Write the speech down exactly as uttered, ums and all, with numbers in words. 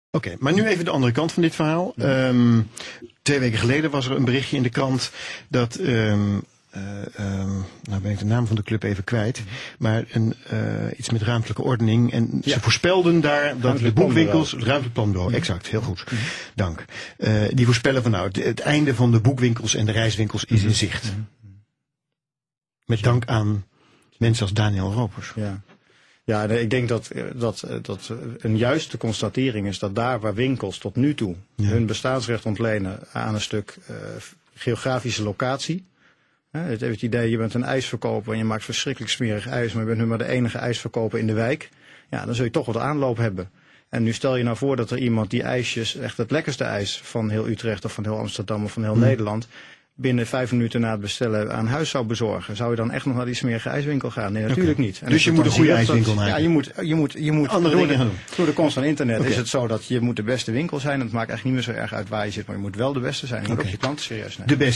Oké, okay, maar nu even de andere kant van dit verhaal. Ja. Um, twee weken geleden was er een berichtje in de krant dat, um, uh, um, nou ben ik de naam van de club even kwijt, maar een, uh, iets met ruimtelijke ordening. En ja. ze voorspelden daar dat de boekwinkels, het ruimtelijk planbureau, exact, heel goed, mm-hmm. dank. Uh, die voorspellen van nou, het, het einde van de boekwinkels en de reiswinkels is in zicht. Mm-hmm. Met dank aan mensen als Daniel Ropers. Ja. Ja, ik denk dat, dat, dat een juiste constatering is dat daar waar winkels tot nu toe ja. hun bestaansrecht ontlenen aan een stuk uh, geografische locatie. Hè, het heeft het idee, je bent een ijsverkoper en je maakt verschrikkelijk smerig ijs, maar je bent nu maar de enige ijsverkoper in de wijk. Ja, dan zul je toch wat aanloop hebben. En nu stel je nou voor dat er iemand die ijsjes, echt het lekkerste ijs van heel Utrecht of van heel Amsterdam of van heel hmm. Nederland, binnen vijf minuten na het bestellen aan huis zou bezorgen. Zou je dan echt nog naar die smerige ijswinkel gaan? Nee, natuurlijk okay. niet. En dus je moet een goede ijswinkel maken? Ja, je moet, je moet, je moet door, de, door de komst van internet okay. is het zo dat je moet de beste winkel zijn. Het maakt eigenlijk niet meer zo erg uit waar je zit, maar je moet wel de beste zijn. Je moet okay. ook je klanten serieus nemen. De beste.